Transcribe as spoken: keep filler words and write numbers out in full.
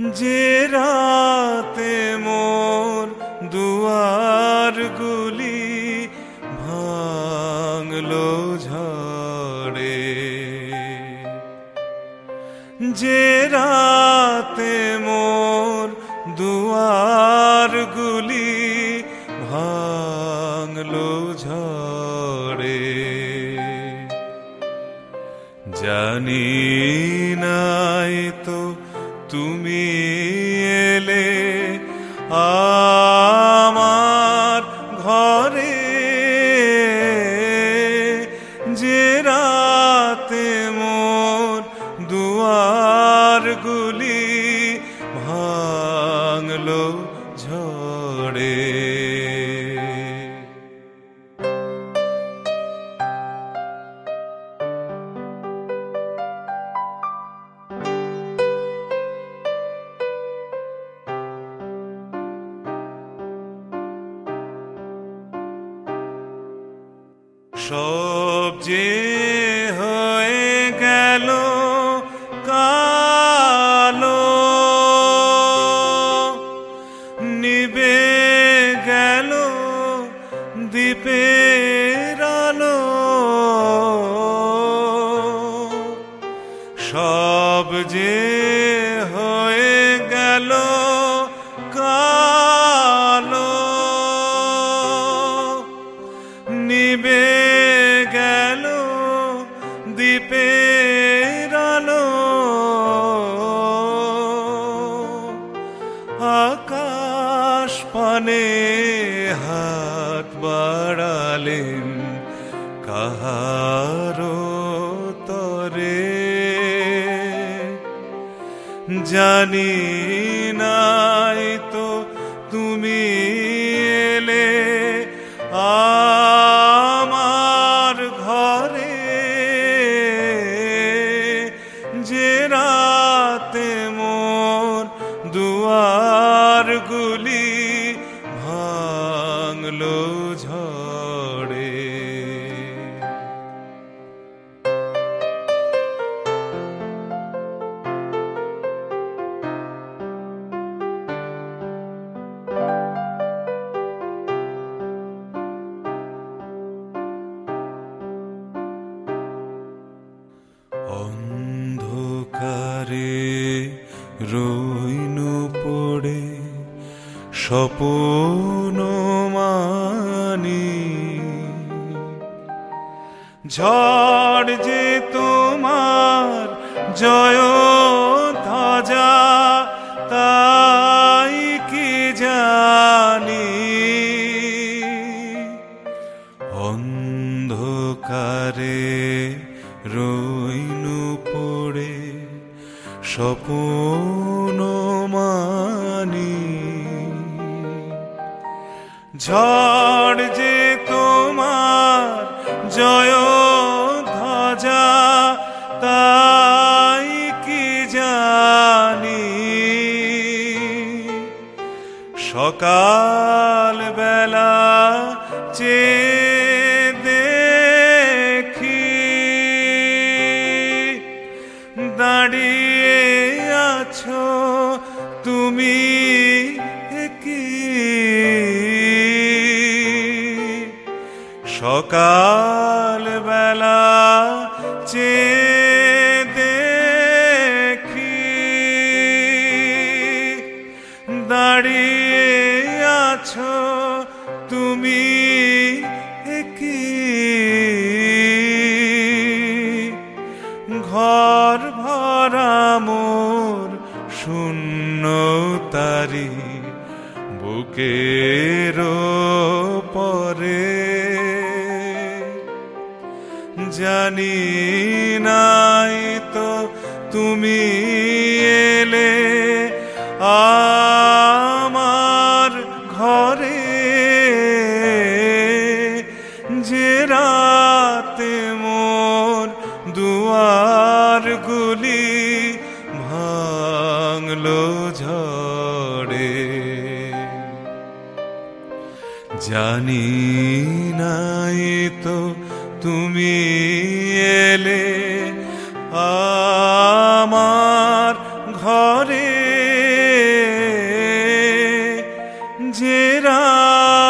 যে রাতে মোর দুয়ারগুলি ভাঙলো ঝড়ে, যে রাতে মোর দুয়ারগুলি ভাঙলো ঝড়ে, জানি নাই তো তুমি এলে আমার ঘরে, যে রাতে মোর দুয়ারগুলি ভাঙলো ঝড়ে। সব যে হয়ে গেল কালো, নিবে গেল দ্বীপের আলো, সব যে হয়ে গেল কালো, নিবে গেল দ্বীপের আলো, আকাশ পানে হাত বাড়ালেন কাহারো তরে, জানি নাই তো তুমি এলে আমার ঘরে, যে রাতে মোর দুয়ারগুলি ভাঙলো ঝড়ে। অন্ধকারে রইনু পড়ে স্বপ্ন মানি, ঝড় যে তোমার জয় ধ্বজা তাই কি জানি, অন্ধকারে রইনু পড়ে স্বপ্ন মানি, ঝড় যে তোমার জয় ধ্বজা তাই কি জানি, সকাল বেলা চেয়ে দেখি দাঁড়িয়ে আছো তুমি কি, সকাল বেলা চেয়ে দেখি দাঁড়িয়ে আছো তুমি কি, ঘর ভরা মোর শূন্য তারি বুকের পরে, জানি নাই তো তুমি এলে আমার ঘরে, যে রাতে মোর দুয়ারগুলি ভাঙলো ঝড়ে, জানি নাই তো তুমি এলে আমার ঘরে রাত